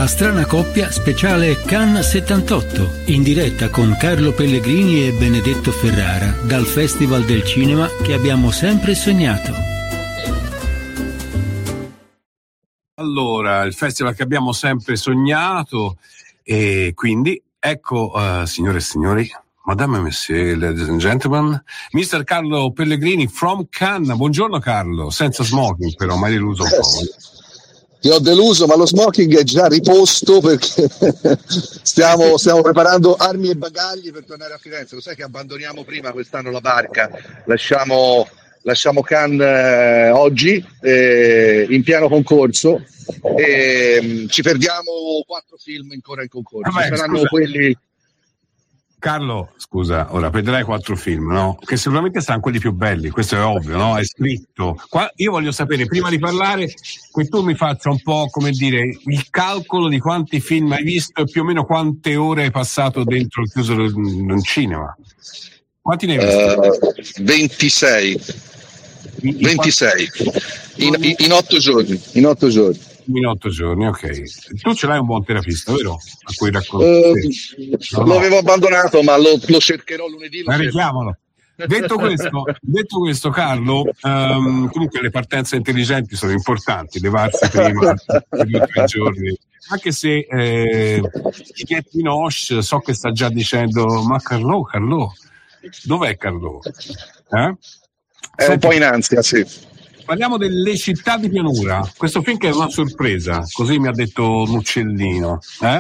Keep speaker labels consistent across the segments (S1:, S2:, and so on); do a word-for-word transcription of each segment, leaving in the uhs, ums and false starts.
S1: La strana coppia speciale Cannes settantotto, in diretta con Carlo Pellegrini e Benedetto Ferrara dal Festival del Cinema che abbiamo sempre sognato.
S2: Allora, il festival che abbiamo sempre sognato, e quindi ecco, uh, signore e signori, Madame e Monsieur, ladies and gentlemen, mister Carlo Pellegrini from Cannes. Buongiorno Carlo, senza smoking però, mai deluso un po'.
S3: Ti ho deluso, ma lo smoking è già riposto perché stiamo, stiamo preparando armi e bagagli per tornare a Firenze. Lo sai che abbandoniamo prima quest'anno la barca, lasciamo, lasciamo Cannes eh, oggi eh, in pieno concorso e um, ci perdiamo quattro film ancora in concorso.
S2: Vabbè,
S3: saranno
S2: scusa.
S3: quelli...
S2: Carlo, scusa, ora vedrai quattro film, no? Che sicuramente saranno quelli più belli, questo è ovvio, no? È scritto. Qua, io voglio sapere, prima di parlare, che tu mi faccia un po', come dire, il calcolo di quanti film hai visto e più o meno quante ore hai passato dentro il chiuso in un cinema. Quanti ne hai visti?
S3: Uh, ventisei. ventisei. In, in, in otto giorni. In otto giorni.
S2: In otto giorni, ok. Tu ce l'hai un buon terapista, vero? A cui racconti?
S3: Uh, no, no. L'avevo abbandonato, ma lo, lo cercherò lunedì. Lo
S2: ma richiamalo. Detto questo, detto questo, Carlo, um, comunque le partenze intelligenti sono importanti, levarsi prima di due o tre giorni. Anche se eh, Juliette Binoche so che sta già dicendo, ma Carlo, Carlo, dov'è Carlo? Eh?
S3: È un po' in ansia, sì.
S2: Parliamo delle città di pianura. Questo film che è una sorpresa, così mi ha detto un uccellino. Eh?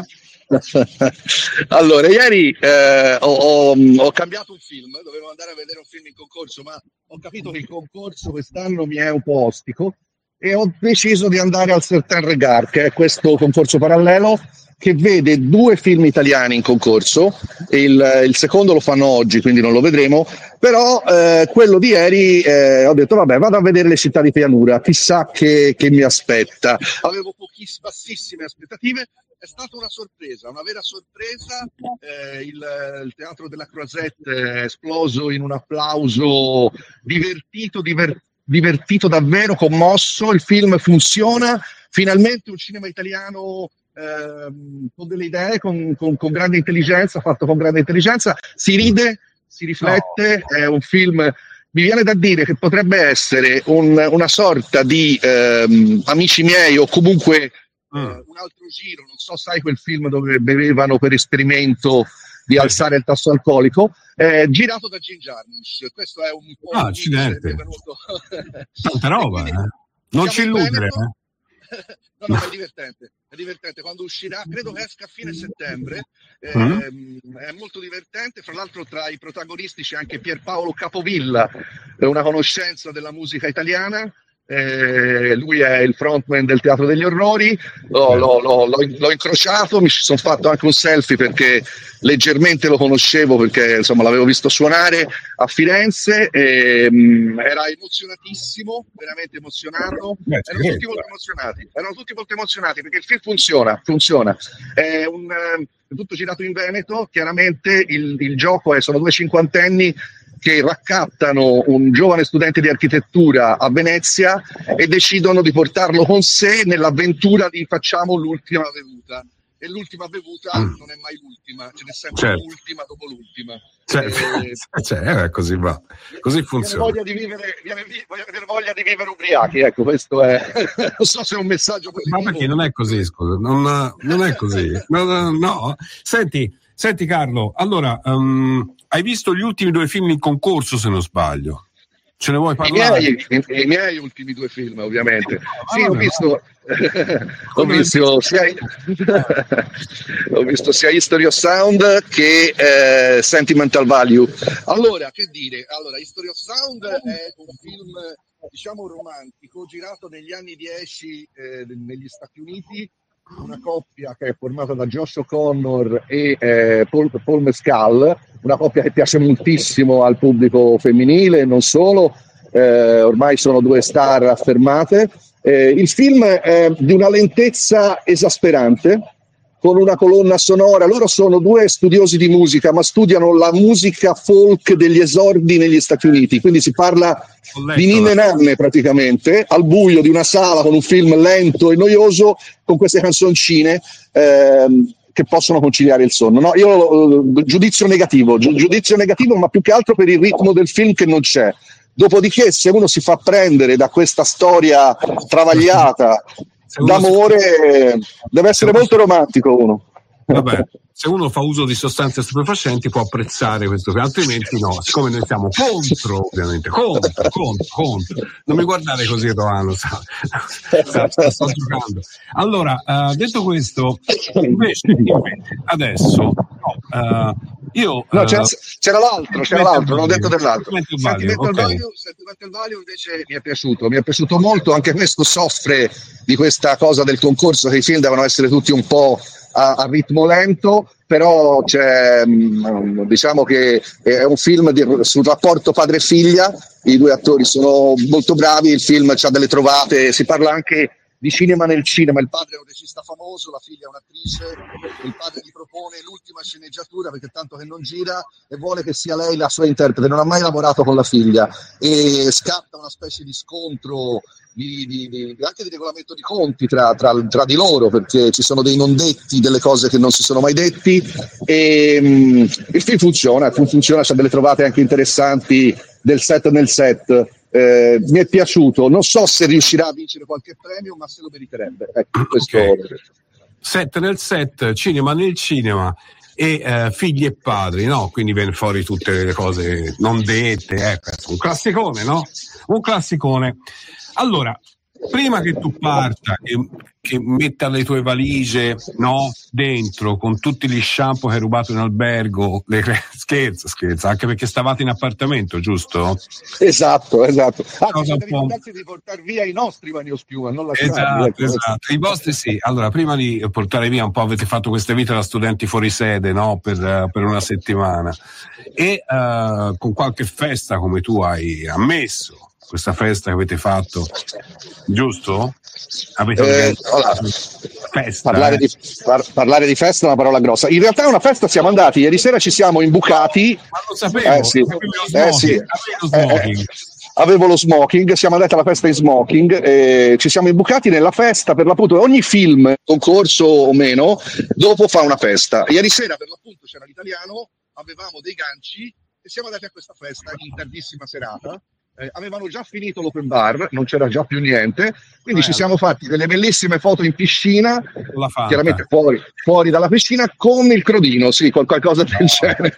S3: Allora, ieri eh, ho, ho, ho cambiato un film, dovevo andare a vedere un film in concorso, ma ho capito che il concorso quest'anno mi è un po' ostico e ho deciso di andare al Certain Regard, che è questo concorso parallelo che vede due film italiani in concorso. Il, il secondo lo fanno oggi, quindi non lo vedremo, però eh, quello di ieri eh, ho detto vabbè, vado a vedere le città di pianura, chissà che, che mi aspetta. Avevo pochissime, bassissime aspettative, è stata una sorpresa, una vera sorpresa. Eh, il, il Teatro della Croisette è esploso in un applauso divertito, diver, divertito davvero, commosso. Il film funziona, finalmente un cinema italiano Ehm, con delle idee, con, con, con grande intelligenza, fatto con grande intelligenza, si ride, si riflette, no. È un film, mi viene da dire che potrebbe essere un, una sorta di ehm, Amici miei o comunque mm. eh, un altro giro, non so, sai quel film dove bevevano per esperimento di alzare il tasso alcolico, eh, girato da Jim Jarmusch. Questo è un po'
S2: ah, accidente. Tanta roba, quindi, eh. Non ci illudere,
S3: eh. No, no, è divertente, è divertente. Quando uscirà, credo che esca a fine settembre, eh, mm. è molto divertente. Fra l'altro tra i protagonisti c'è anche Pierpaolo Capovilla, una conoscenza della musica italiana. Eh, lui è il frontman del Teatro degli Orrori. L'ho, l'ho, l'ho, l'ho incrociato, mi sono fatto anche un selfie perché leggermente lo conoscevo, perché insomma l'avevo visto suonare a Firenze e, um, era emozionatissimo, veramente emozionato. Beh, erano tutti molto emozionati erano tutti molto emozionati perché il film funziona funziona è un è tutto girato in Veneto. Chiaramente il, il gioco è, sono due cinquantenni che raccattano un giovane studente di architettura a Venezia e decidono di portarlo con sé nell'avventura di facciamo l'ultima bevuta. E l'ultima bevuta mm. non è mai l'ultima, ce n'è sempre certo. l'ultima dopo l'ultima.
S2: Certo. Eh, cioè, eh, così va, così funziona.
S3: Viene voglia di vivere, viene, viene voglia di vivere ubriachi, ecco, questo è. Non so se è un messaggio positivo.
S2: Ma perché non è così, scusa, non, non è così. No, no, no. Senti, senti Carlo, allora, um, hai visto gli ultimi due film in concorso, se non sbaglio? Ce ne vuoi parlare?
S3: I miei, i, i miei ultimi due film, ovviamente. Sì, ho visto, ho visto sia, ho visto sia History of Sound che eh, Sentimental Value. Allora, che dire? Allora, History of Sound è un film, diciamo, romantico, girato negli anni dieci eh, negli Stati Uniti. Una coppia che è formata da Josh O'Connor e eh, Paul, Paul Mescal, una coppia che piace moltissimo al pubblico femminile e non solo, eh, ormai sono due star affermate. Eh, il film è di una lentezza esasperante, con una colonna sonora. Loro sono due studiosi di musica, ma studiano la musica folk degli esordi negli Stati Uniti, quindi si parla di ninne nanne praticamente, al buio di una sala con un film lento e noioso, con queste canzoncine ehm, che possono conciliare il sonno. No, io eh, giudizio negativo, gi- giudizio negativo, ma più che altro per il ritmo del film che non c'è. Dopodiché, se uno si fa prendere da questa storia travagliata d'amore, deve essere molto romantico uno.
S2: Vabbè, se uno fa uso di sostanze stupefacenti può apprezzare questo film, altrimenti no, siccome noi siamo contro, ovviamente, contro, contro, contro. Non mi guardare così, Romano, sto, sto, sto, sto giocando. Allora, uh, detto questo, invece, invece adesso, no, uh, io...
S3: No,
S2: uh,
S3: c'era, c'era l'altro, c'era l'altro, non ho detto dell'altro.
S2: Sentimental
S3: Value, Sentimental Value invece mi è piaciuto, mi è piaciuto molto, anche questo soffre di questa cosa del concorso, che i film devono essere tutti un po' a, a ritmo lento, però c'è, diciamo che è un film di, sul rapporto padre-figlia, i due attori sono molto bravi, il film ha delle trovate, si parla anche di cinema nel cinema, il padre è un regista famoso, la figlia è un'attrice, il padre gli propone l'ultima sceneggiatura perché tanto che non gira e vuole che sia lei la sua interprete, non ha mai lavorato con la figlia e scatta una specie di scontro Di, di, di, anche di regolamento di conti tra, tra, tra di loro, perché ci sono dei non detti, delle cose che non si sono mai detti e um, il film funziona, il film funziona, c'ha delle trovate anche interessanti del set nel set, eh, mi è piaciuto, non so se riuscirà a vincere qualche premio, ma se lo meriterebbe, ecco, questo...
S2: Okay. Set nel set, cinema nel cinema e eh, figli e padri, no? Quindi viene fuori tutte le cose non dette, ecco, un classicone, no? Un classicone. Allora, prima che tu parta, che, che metta le tue valigie, no, dentro, con tutti gli shampoo che hai rubato in albergo, le, scherzo, scherzo, anche perché stavate in appartamento, giusto?
S3: Esatto, esatto. Ah,
S2: Cosa
S3: bisogna ricordarsi di portare via i nostri bagnoschiuma, non lasciarli.
S2: Esatto,
S3: Ecco.
S2: esatto. I vostri sì. Allora, prima di portare via un po', avete fatto questa vita da studenti fuori sede, no? Per, uh, per una settimana. E uh, con qualche festa, come tu hai ammesso, questa festa che avete fatto, giusto? Avete
S3: eh, allora,
S2: festa,
S3: parlare,
S2: eh?
S3: di, par, parlare di festa è una parola grossa. In realtà è una festa, siamo andati ieri sera, ci siamo imbucati.
S2: Ma lo sapevo,
S3: eh, sì.
S2: eh, sì.
S3: Eh, eh, avevo lo smoking, siamo andati alla festa in smoking, eh, ci siamo imbucati nella festa, per l'appunto ogni film, concorso o meno, dopo fa una festa. Ieri sera per l'appunto c'era l'italiano, avevamo dei ganci e siamo andati a questa festa in tardissima serata. Eh, avevano già finito l'open bar, non c'era già più niente, quindi eh, ci siamo fatti delle bellissime foto in piscina, chiaramente fuori, fuori dalla piscina, con il crodino, sì, con qualcosa del no. genere.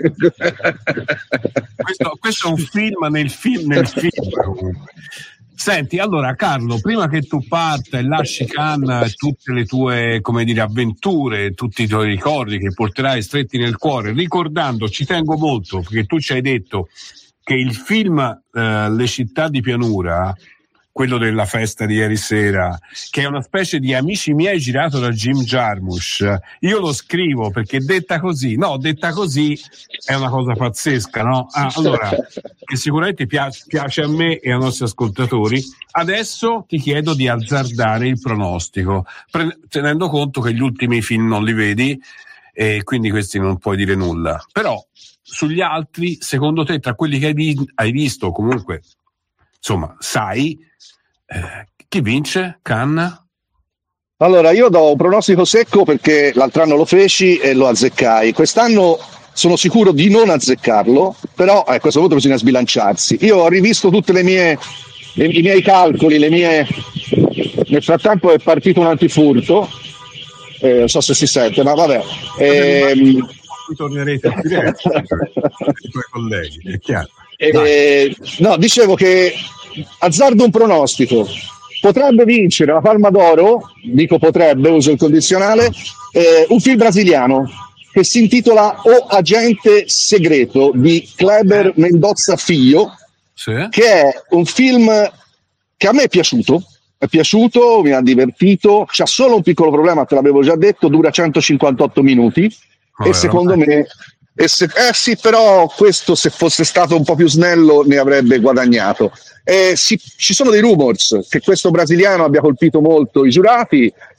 S2: Questo, questo è un film nel film nel film. Senti, allora Carlo, prima che tu parta e lasci Cannes tutte le tue, come dire, avventure, tutti i tuoi ricordi che porterai stretti nel cuore, ricordando, ci tengo molto, perché tu ci hai detto che il film eh, Le città di pianura, quello della festa di ieri sera, che è una specie di Amici miei girato da Jim Jarmusch, io lo scrivo perché detta così, no, detta così è una cosa pazzesca, no? Ah, allora, che sicuramente piace, piace a me e ai nostri ascoltatori. Adesso ti chiedo di azzardare il pronostico, pre- tenendo conto che gli ultimi film non li vedi e quindi questi non puoi dire nulla. Però sugli altri, secondo te, tra quelli che hai, vi- hai visto, comunque, insomma, sai, eh, chi vince? Cannes?
S3: Allora, io do un pronostico secco perché l'altro anno lo feci e lo azzeccai. Quest'anno sono sicuro di non azzeccarlo, però a questo punto bisogna sbilanciarsi. Io ho rivisto tutte le mie, le, i miei calcoli, le mie... Nel frattempo è partito un antifurto, eh, non so se si sente, ma vabbè. Ehm...
S2: tornerete a Firenze i tuoi colleghi, è chiaro.
S3: Eh, no, dicevo che azzardo un pronostico, potrebbe vincere la Palma d'Oro, dico potrebbe, uso il condizionale, eh, un film brasiliano che si intitola O Agente Segreto di Kleber Mendonça Filho, sì. Che è un film che a me è piaciuto, è piaciuto, mi ha divertito, c'ha solo un piccolo problema, te l'avevo già detto, dura centocinquantotto minuti. Oh, e secondo ormai. me e se, eh sì, però questo se fosse stato un po' più snello ne avrebbe guadagnato. Eh, sì, ci sono dei rumors che questo brasiliano abbia colpito molto i giurati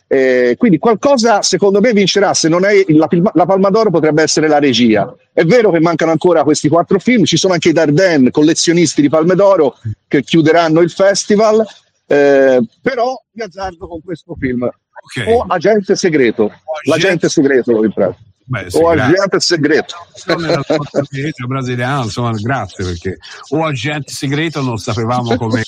S3: Eh, quindi qualcosa secondo me vincerà, se non è la, la Palma d'Oro potrebbe essere la regia. È vero che mancano ancora questi quattro film, ci sono anche i Dardenne, collezionisti di Palme d'Oro, che chiuderanno il festival, eh, però mi azzardo con questo film. Okay. O Agente Segreto, o l'agente segreto lo riprendo. Beh, sì, o Agente Segreto
S2: brasiliano, insomma, grazie, perché o Agente Segreto non sapevamo come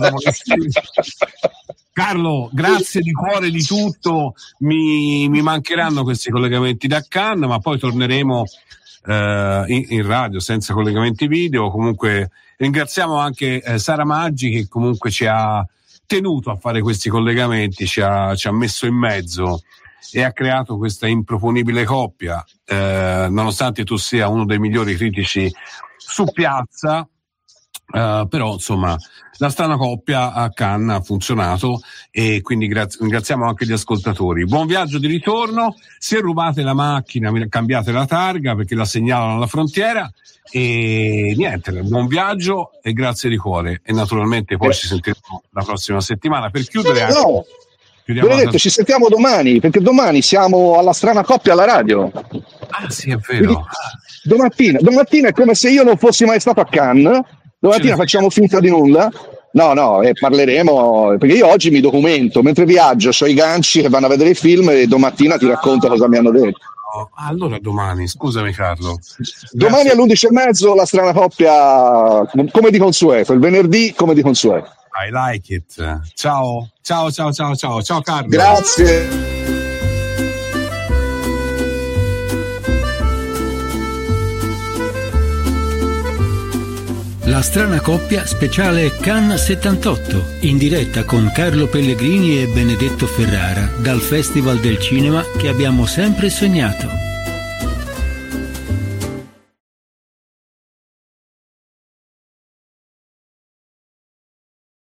S2: Carlo, grazie di cuore di tutto, mi, mi mancheranno questi collegamenti da Cannes, ma poi torneremo eh, in, in radio senza collegamenti video. Comunque ringraziamo anche eh, Sara Maggi, che comunque ci ha tenuto a fare questi collegamenti, ci ha, ci ha messo in mezzo e ha creato questa improponibile coppia, eh, nonostante tu sia uno dei migliori critici su piazza. Uh, però insomma la strana coppia a Cannes ha funzionato, e quindi grazi- ringraziamo anche gli ascoltatori. Buon viaggio di ritorno, se rubate la macchina cambiate la targa perché la segnalano alla frontiera, e niente, buon viaggio e grazie di cuore, e naturalmente poi eh. ci sentiremo la prossima settimana per chiudere anche...
S3: no. Benedetto, ci sentiamo domani, perché domani siamo alla strana coppia alla radio.
S2: Ah sì, è vero. Quindi,
S3: domattina, domattina è come se io non fossi mai stato a Cannes. Domattina facciamo finta di nulla. No, no, e parleremo, perché io oggi mi documento, mentre viaggio, ho i ganci che vanno a vedere i film, e domattina ti racconto cosa mi hanno detto.
S2: Allora domani, scusami Carlo.
S3: Domani Grazie. Alle undici e mezzo la strana coppia, come di consueto, il venerdì come di consueto.
S2: I like it. Ciao, ciao, ciao, ciao, ciao, ciao Carlo.
S3: Grazie.
S1: La strana coppia speciale Cannes settantotto, in diretta con Carlo Pellegrini e Benedetto Ferrara dal Festival del Cinema che abbiamo sempre sognato.